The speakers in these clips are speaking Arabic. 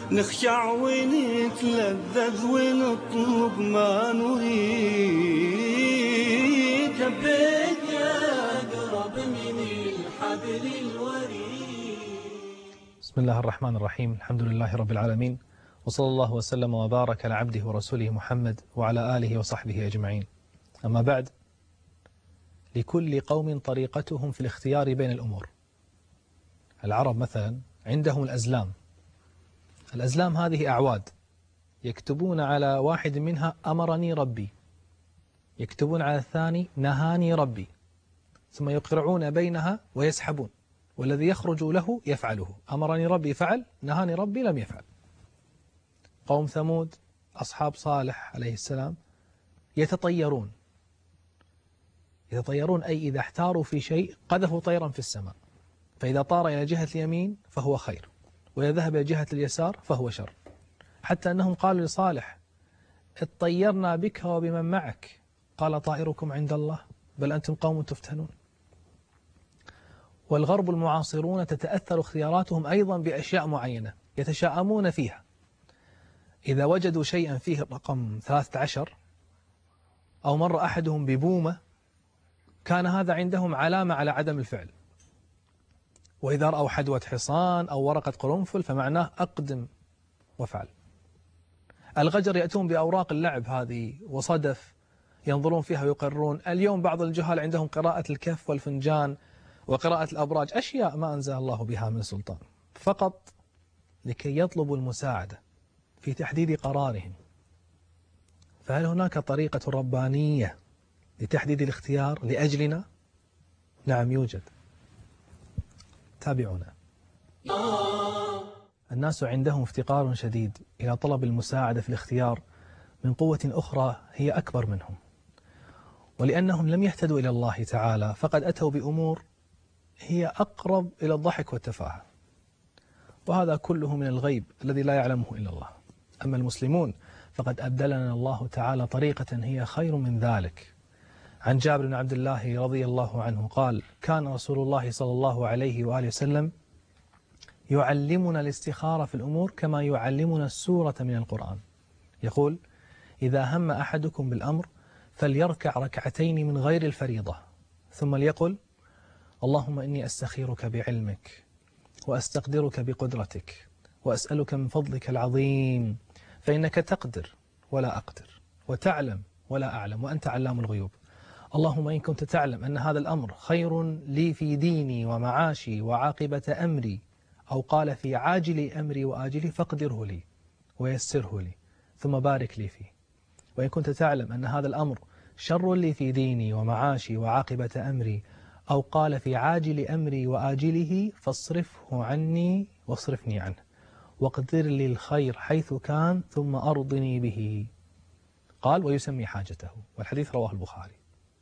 نخشع ونتلذذ ونطلب ما نريد. حبيت يا أقرب من الحبل الوريد. بسم الله الرحمن الرحيم. الحمد لله رب العالمين، وصلى الله وسلم وبارك على عبده ورسوله محمد وعلى آله وصحبه أجمعين. أما بعد، لكل قوم طريقتهم في الاختيار بين الأمور. العرب مثلا عندهم الأزلام. الأزلام هذه أعواد يكتبون على واحد منها أمرني ربي، يكتبون على الثاني نهاني ربي، ثم يقرعون بينها ويسحبون، والذي يخرج له يفعله. أمرني ربي فعل، نهاني ربي لم يفعل. قوم ثمود أصحاب صالح عليه السلام يتطيرون أي إذا احتاروا في شيء قذفوا طيرا في السماء، فإذا طار إلى جهة اليمين فهو خير، وإذا ذهب إلى جهة اليسار فهو شر. حتى أنهم قالوا لصالح: اطيرنا بك وبمن معك، قال: طائركم عند الله بل أنتم قوم تفتنون. والغرب المعاصرون تتأثر اختياراتهم أيضا بأشياء معينة يتشاءمون فيها. إذا وجدوا شيئا فيه الرقم 13 أو مر أحدهم ببومة كان هذا عندهم علامة على عدم الفعل، وإذا رأوا حدوة حصان أو ورقة قرنفل فمعناه أقدم وفعل. الغجر يأتون بأوراق اللعب هذه وصدف ينظرون فيها ويقررون. اليوم بعض الجهال عندهم قراءة الكف والفنجان وقراءة الأبراج، أشياء ما أنزل الله بها من سلطان، فقط لكي يطلبوا المساعدة في تحديد قرارهم. فهل هناك طريقة ربانية لتحديد الاختيار لأجلنا؟ نعم يوجد. تابعونا. الناس عندهم افتقار شديد إلى طلب المساعدة في الاختيار من قوة أخرى هي أكبر منهم، ولأنهم لم يهتدوا إلى الله تعالى فقد أتوا بأمور هي أقرب إلى الضحك والتفاهة، وهذا كله من الغيب الذي لا يعلمه إلا الله. أما المسلمون فقد أبدلنا الله تعالى طريقة هي خير من ذلك. عن جابر بن عبد الله رضي الله عنه قال: كان رسول الله صلى الله عليه وآله وسلم يعلمنا الاستخارة في الأمور كما يعلمنا السورة من القرآن. يقول: إذا هم أحدكم بالأمر فليركع ركعتين من غير الفريضة، ثم ليقل: اللهم إني أستخيرك بعلمك وأستقدرك بقدرتك وأسألك من فضلك العظيم، فإنك تقدر ولا أقدر وتعلم ولا أعلم وأنت علام الغيوب. اللهم إن كنت تعلم أن هذا الأمر خير لي في ديني ومعاشي وعاقبة أمري، أو قال في عاجل أمري وآجله، فاقدره لي ويسره لي ثم بارك لي فيه. وإن كنت تعلم أن هذا الأمر شر لي في ديني ومعاشي وعاقبة أمري، أو قال في عاجل أمري وآجله، فاصرفه عني واصرفني عنه، واقدر لي الخير حيث كان ثم أرضني به. قال: ويسمي حاجته. والحديث رواه البخاري.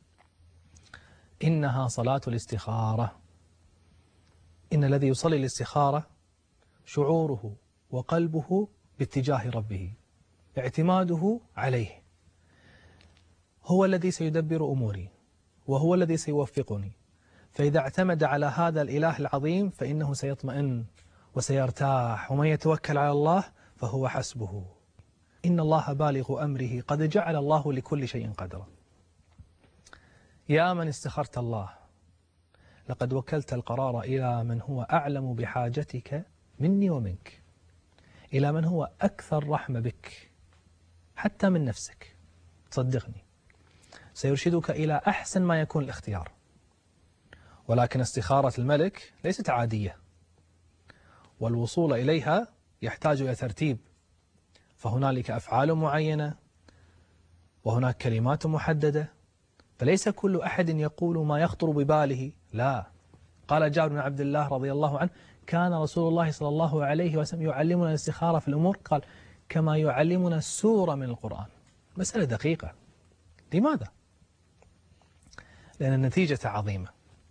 إنها صلاة الاستخارة. إن الذي يصلي الاستخارة شعوره وقلبه باتجاه ربه، اعتماده عليه. هو الذي سيدبر أموري وهو الذي سيوفقني، فإذا اعتمد على هذا الإله العظيم فإنه سيطمئن وسيرتاح، ومن يتوكل على الله فهو حسبه. إن الله بالغ أمره قد جعل الله لكل شيء قدرا. يا من استخرت الله، لقد وكلت القرار إلى من هو أعلم بحاجتك مني ومنك، إلى من هو أكثر رحمة بك حتى من نفسك. صدقني سيرشدك إلى أحسن ما يكون الاختيار. ولكن استخارة الملك ليست عادية، والوصول إليها يحتاج إلى ترتيب، فهنالك أفعال معينة وهناك كلمات محددة، فليس كل أحد يقول ما يخطر بباله. لا، قال جابر بن عبد الله رضي الله عنه: كان رسول الله صلى الله عليه وسلم يعلمنا الاستخارة في الأمور، قال: كما يعلمنا السورة من القرآن. مسألة دقيقة. لماذا؟ لأن النتيجة عظيمة.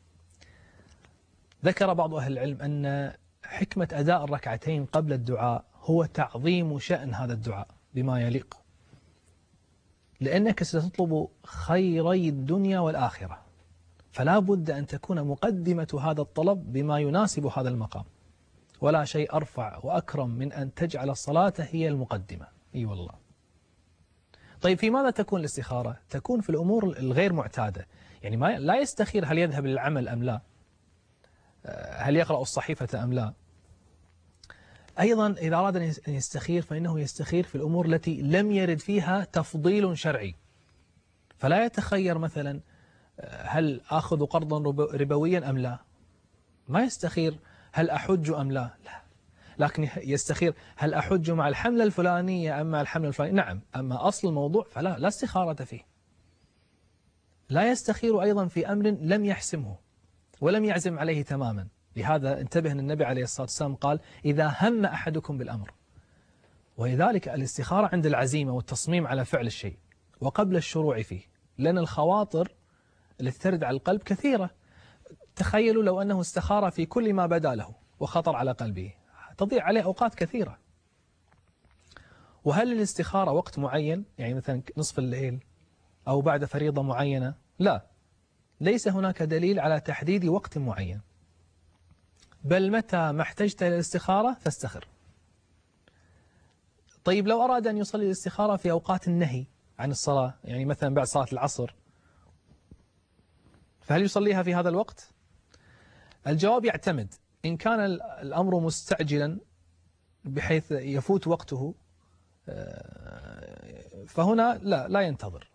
ذكر بعض أهل العلم أن حكمة أداء الركعتين قبل الدعاء هو تعظيم شأن هذا الدعاء بما يليق، لأنك ستطلب خيري الدنيا والآخرة، فلا بد أن تكون مقدمة هذا الطلب بما يناسب هذا المقام. ولا شيء أرفع وأكرم من أن تجعل الصلاة هي المقدمة. أي والله. طيب في ماذا تكون الاستخارة؟ تكون في الأمور الغير معتادة، يعني لا يستخير هل يذهب للعمل أم لا، هل يقرأ الصحيفة أم لا. أيضا إذا أراد أن يستخير فإنه يستخير في الأمور التي لم يرد فيها تفضيل شرعي، فلا يتخير مثلا هل آخذ قرضا ربويا أم لا، ما يستخير هل أحج أم لا، لا، لكن يستخير هل أحج مع الحملة الفلانية أم مع الحملة الفلانية. نعم، أما أصل الموضوع فلا، لا استخارة فيه. لا يستخير أيضا في أمر لم يحسمه ولم يعزم عليه تماما. لهذا انتبه أن النبي عليه الصلاة والسلام قال إذا هم أحدكم بالأمر. ولذلك الاستخارة عند العزيمة والتصميم على فعل الشيء وقبل الشروع فيه، لأن الخواطر التي ترد على القلب كثيرة. تخيلوا لو أنه استخار في كل ما بدا له وخطر على قلبه، تضيع عليه أوقات كثيرة. وهل الاستخارة وقت معين، يعني مثلا نصف الليل أو بعد فريضة معينة؟ لا، ليس هناك دليل على تحديد وقت معين، بل متى ما احتجت إلى الاستخارة فاستخر. طيب لو أراد أن يصلي الاستخارة في أوقات النهي عن الصلاة، يعني مثلا بعد صلاة العصر، فهل يصليها في هذا الوقت؟ الجواب يعتمد. إن كان الأمر مستعجلا بحيث يفوت وقته فهنا لا ينتظر.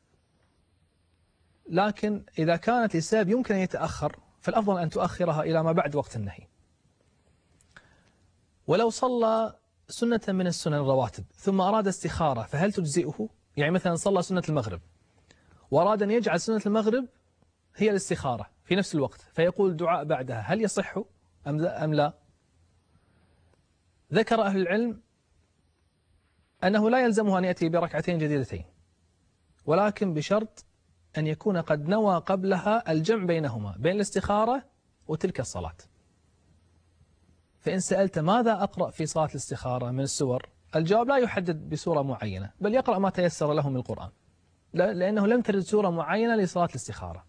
لكن إذا كانت لسبب يمكن أن يتأخر فالأفضل أن تؤخرها إلى ما بعد وقت النهي. ولو صلى سنة من السنن الرواتب ثم أراد استخارة فهل تجزئه؟ يعني مثلا صلى سنة المغرب وأراد أن يجعل سنة المغرب هي الاستخارة في نفس الوقت فيقول دعاء بعدها، هل يصح أم لا؟ ذكر أهل العلم أنه لا يلزمه أن يأتي بركعتين جديدتين، ولكن بشرط أن يكون قد نوى قبلها الجمع بينهما، بين الاستخارة وتلك الصلاة. فإن سألت ماذا أقرأ في صلاة الاستخارة من السور، الجواب لا يحدد بسورة معينة، بل يقرأ ما تيسر له من القرآن، لأنه لم ترد سورة معينة لصلاة الاستخارة.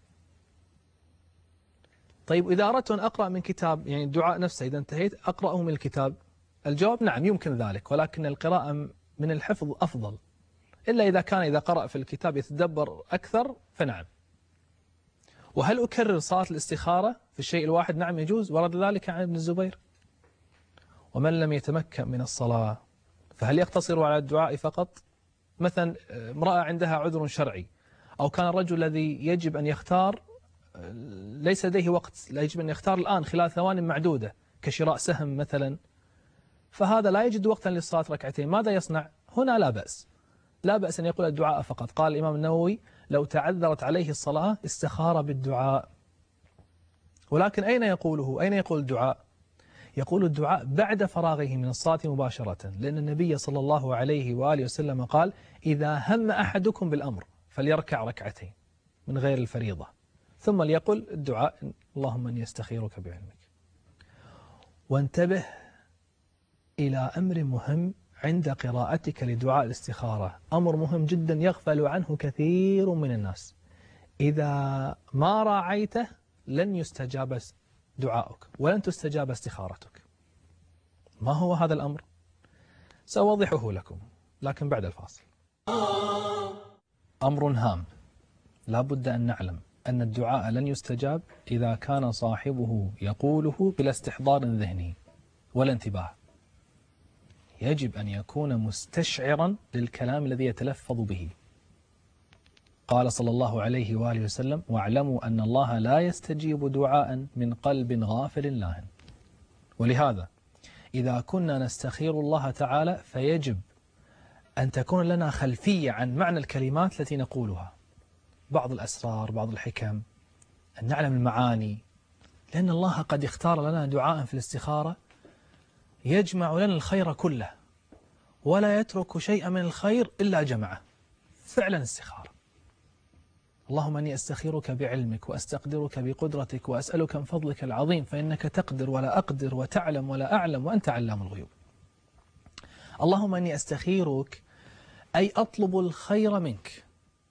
طيب إذا أردت أن أقرأ من كتاب، يعني الدعاء نفسه إذا انتهيت أقرأه من الكتاب، الجواب نعم يمكن ذلك، ولكن القراءة من الحفظ أفضل، إلا إذا قرأ في الكتاب يتدبر أكثر فنعم. وهل أكرر صلاة الاستخارة في الشيء الواحد؟ نعم يجوز، ورد ذلك عن ابن الزبير. ومن لم يتمكن من الصلاة فهل يقتصر على الدعاء فقط؟ مثلا امرأة عندها عذر شرعي، أو كان الرجل الذي يجب أن يختار ليس لديه وقت، لا يجب أن يختار الآن خلال ثوان معدودة كشراء سهم مثلا، فهذا لا يجد وقتا للصلاة ركعتين، ماذا يصنع؟ هنا لا بأس أن يقول الدعاء فقط. قال الإمام النووي لو تعذرت عليه الصلاة استخار بالدعاء. ولكن أين يقوله؟ أين يقول الدعاء؟ يقول الدعاء بعد فراغه من الصلاة مباشرة، لأن النبي صلى الله عليه وآله وسلم قال إذا هم أحدكم بالأمر فليركع ركعتين من غير الفريضة، ثم ليقل الدعاء اللهم أني أستخيرك بعلمك. وانتبه إلى أمر مهم عند قراءتك لدعاء الاستخارة، أمر مهم جدا يغفل عنه كثير من الناس. إذا ما راعيته لن يستجاب دعاؤك ولن تستجاب استخارتك. ما هو هذا الأمر؟ سأوضحه لكم لكن بعد الفاصل. أمر هام، لا بد أن نعلم أن الدعاء لن يستجاب إذا كان صاحبه يقوله بلا استحضار ذهني ولا انتباه. يجب أن يكون مستشعرا للكلام الذي يتلفظ به. قال صلى الله عليه وآله وسلم واعلموا أن الله لا يستجيب دعاء من قلب غافل لاهٍ. ولهذا إذا كنا نستخير الله تعالى فيجب أن تكون لنا خلفية عن معنى الكلمات التي نقولها، بعض الأسرار، بعض الحكم، أن نعلم المعاني، لأن الله قد اختار لنا دعاء في الاستخارة يجمع لنا الخير كله ولا يترك شيئا من الخير إلا جمعه. فعلا استخارة. اللهم أني أستخيرك بعلمك وأستقدرك بقدرتك وأسألك من فضلك العظيم فإنك تقدر ولا أقدر وتعلم ولا أعلم وأنت علام الغيوب. اللهم أني أستخيرك أي أطلب الخير منك.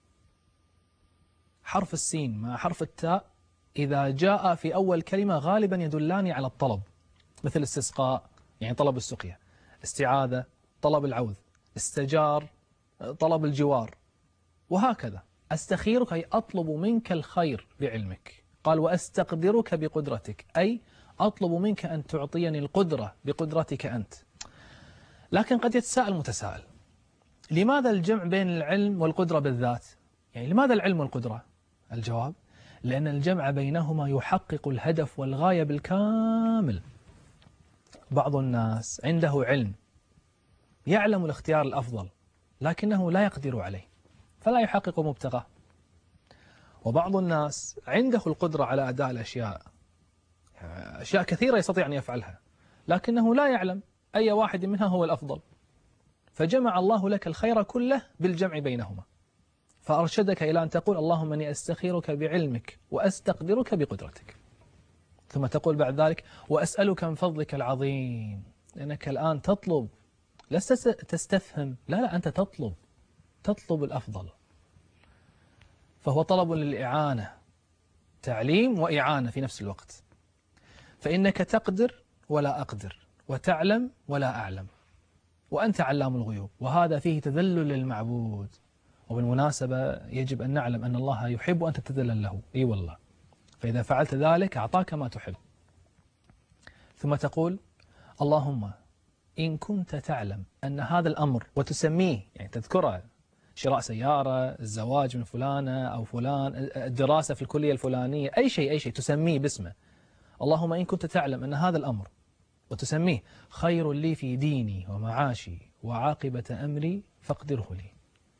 حرف السين مع حرف التاء إذا جاء في أول كلمة غالبا يدلان على الطلب، مثل استسقاء يعني طلب السقيا، استعاذة طلب العوذ، استجار طلب الجوار، وهكذا. أستخيرك أي أطلب منك الخير بعلمك. قال وأستقدرك بقدرتك، أي أطلب منك أن تعطيني القدرة بقدرتك أنت. لكن قد يتساءل متساءل، لماذا الجمع بين العلم والقدرة بالذات؟ يعني لماذا العلم والقدرة؟ الجواب: لأن الجمع بينهما يحقق الهدف والغاية بالكامل. بعض الناس عنده علم، يعلم الاختيار الأفضل، لكنه لا يقدر عليه فلا يحقق مبتغاه. وبعض الناس عنده القدرة على أداء الأشياء، أشياء كثيرة يستطيع أن يفعلها، لكنه لا يعلم أي واحد منها هو الأفضل، فجمع الله لك الخير كله بالجمع بينهما، فأرشدك إلى أن تقول اللهم أني أستخيرك بعلمك وأستقدرك بقدرتك، ثم تقول بعد ذلك وأسألك من فضلك العظيم، لأنك الآن تطلب، لست تستفهم، لا أنت تطلب الأفضل، فهو طلب للإعانة، تعليم وإعانة في نفس الوقت. فإنك تقدر ولا أقدر، وتعلم ولا أعلم، وأنت علام الغيوب، وهذا فيه تذلل للمعبود. وبالمناسبة يجب أن نعلم أن الله يحب أن تتذلل له، أي والله، فإذا فعلت ذلك أعطاك ما تحب. ثم تقول اللهم إن كنت تعلم أن هذا الأمر، وتسميه يعني تذكره، شراء سيارة، الزواج من فلانة أو فلان، الدراسة في الكلية الفلانية، أي شيء تسميه باسمه. اللهم إن كنت تعلم أن هذا الأمر، وتسميه خير لي في ديني ومعاشي وعاقبة أمري فاقدره لي.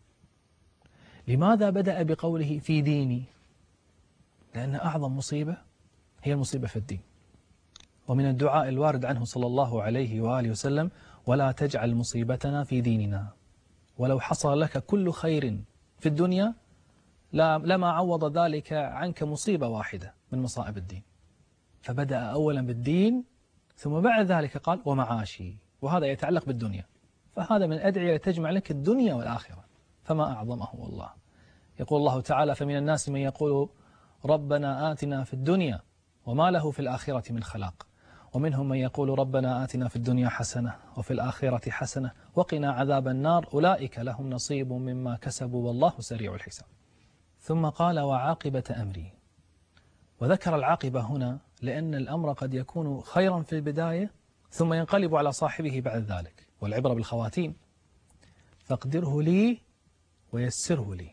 لماذا بدأ بقوله في ديني؟ لأن أعظم مصيبة هي المصيبة في الدين. ومن الدعاء الوارد عنه صلى الله عليه وآله وسلم ولا تجعل مصيبتنا في ديننا، ولو حصل لك كل خير في الدنيا لما عوض ذلك عنك مصيبة واحدة من مصائب الدين. فبدأ أولا بالدين، ثم بعد ذلك قال ومعاشي، وهذا يتعلق بالدنيا، فهذا من أدعية تجمع لك الدنيا والآخرة، فما أعظمه والله. يقول الله تعالى فمن الناس من يقول ربنا آتنا في الدنيا وما له في الآخرة من خلاق، ومنهم من يقول ربنا آتنا في الدنيا حسنة وفي الآخرة حسنة وقنا عذاب النار أولئك لهم نصيب مما كسبوا والله سريع الحساب. ثم قال وعاقبة أمري، وذكر العاقبة هنا لأن الأمر قد يكون خيرا في البداية ثم ينقلب على صاحبه بعد ذلك، والعبرة بالخواتيم. فاقدره لي ويسره لي.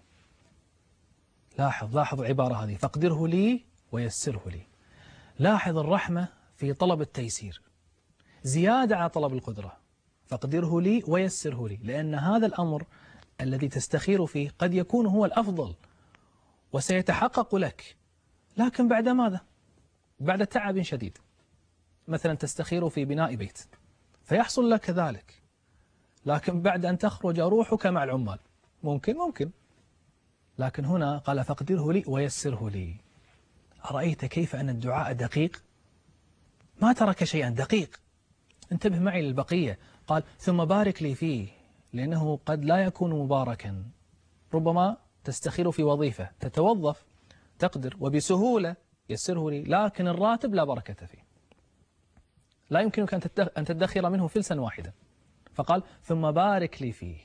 لاحظ العبارة هذه، فاقدره لي ويسره لي. لاحظ الرحمة في طلب التيسير زيادة على طلب القدرة. فاقدره لي ويسره لي، لأن هذا الأمر الذي تستخير فيه قد يكون هو الأفضل وسيتحقق لك، لكن بعد ماذا؟ بعد تعب شديد. مثلا تستخير في بناء بيت فيحصل لك ذلك، لكن بعد أن تخرج روحك مع العمال ممكن، لكن هنا قال فاقدره لي ويسره لي. أرأيت كيف أن الدعاء دقيق؟ ما ترك شيئا، دقيق. انتبه معي للبقية. قال ثم بارك لي فيه، لأنه قد لا يكون مباركا. ربما تستخير في وظيفة تتوظف تقدر وبسهولة يسره لي، لكن الراتب لا بركة فيه، لا يمكنك أن تدخر منه فلسا واحدا. فقال ثم بارك لي فيه.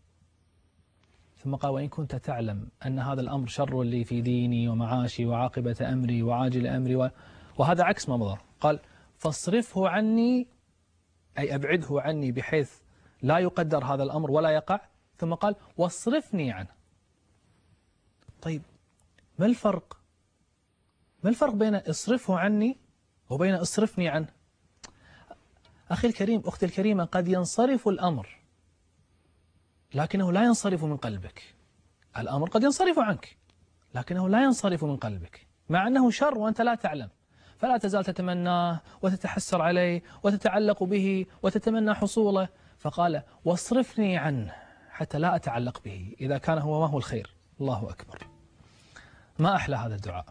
ثم قال وإن كنت تعلم أن هذا الأمر شر لي في ديني ومعاشي وعاقبة أمري وعاجل أمري وهذا عكس ما مضى. قال فاصرفه عني، أي أبعده عني بحيث لا يقدر هذا الأمر ولا يقع. ثم قال واصرفني عنه. طيب ما الفرق بين اصرفه عني وبين اصرفني عنه؟ أخي الكريم، أختي الكريمة، قد ينصرف الأمر لكنه لا ينصرف من قلبك. الأمر قد ينصرف عنك لكنه لا ينصرف من قلبك، مع أنه شر وأنت لا تعلم، فلا تزال تتمناه وتتحسر عليه وتتعلق به وتتمنى حصوله. فقال واصرفني عنه حتى لا أتعلق به إذا كان هو ما هو الخير. الله أكبر، ما أحلى هذا الدعاء.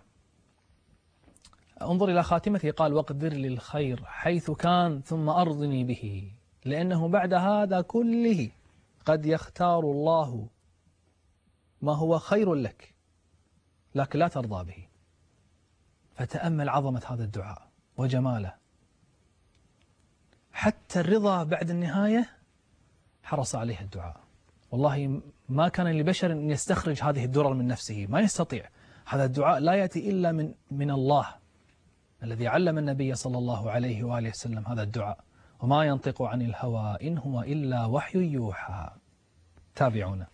انظر إلى خاتمته، قال واقدر لي الخير حيث كان ثم أرضني به، لأنه بعد هذا كله قد يختار الله ما هو خير لك لكن لا ترضى به. فتأمل عظمة هذا الدعاء وجماله. حتى الرضا بعد النهاية حرص عليه الدعاء. والله ما كان لبشر أن يستخرج هذه الدرر من نفسه، ما يستطيع. هذا الدعاء لا يأتي إلا من الله الذي علم النبي صلى الله عليه وآله وسلم هذا الدعاء: وما ينطق عن الهوى إن هو إلا وحي يوحى. تابعونا.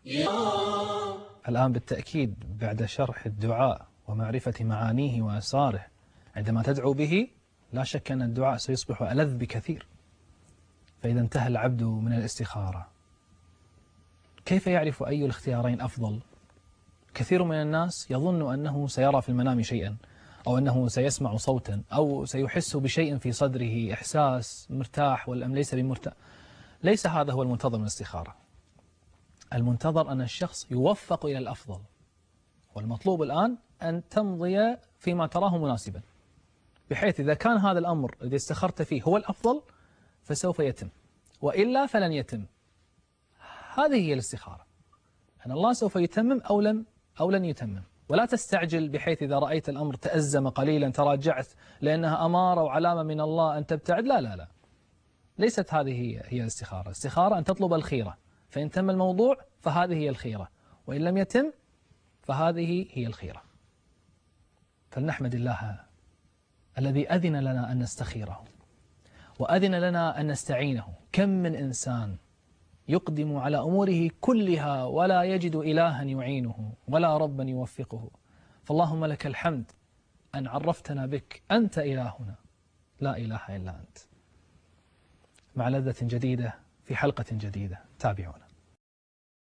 الآن بالتأكيد بعد شرح الدعاء ومعرفة معانيه وأسراره، عندما تدعو به لا شك أن الدعاء سيصبح ألذ بكثير. فإذا انتهى العبد من الاستخارة، كيف يعرف أي الاختيارين أفضل؟ كثير من الناس يظن أنه سيرى في المنام شيئا، أو أنه سيسمع صوتا، أو سيحس بشيء في صدره، إحساس مرتاح ولا ليس بمرتاح. ليس هذا هو المنتظر من الاستخارة. المنتظر أن الشخص يوفق إلى الأفضل، والمطلوب الآن أن تمضي فيما تراه مناسبا، بحيث إذا كان هذا الأمر الذي استخرت فيه هو الأفضل فسوف يتم، وإلا فلن يتم. هذه هي الاستخارة، أن الله سوف يتمم أو لن يتمم. ولا تستعجل بحيث إذا رأيت الأمر تأزم قليلا تراجعت لأنها أمارة وعلامة من الله أن تبتعد. لا لا لا، ليست هذه هي الاستخارة. الاستخارة أن تطلب الخيرة، فإن تم الموضوع فهذه هي الخيرة، وإن لم يتم فهذه هي الخيرة. فلنحمد الله الذي أذن لنا أن نستخيره، وأذن لنا أن نستعينه. كم من إنسان يقدم على أموره كلها ولا يجد إلها يعينه ولا ربا يوفقه. فاللهم لك الحمد أن عرفتنا بك، أنت إلهنا لا إله إلا أنت. مع لذة جديدة في حلقة جديدة، تابعونا.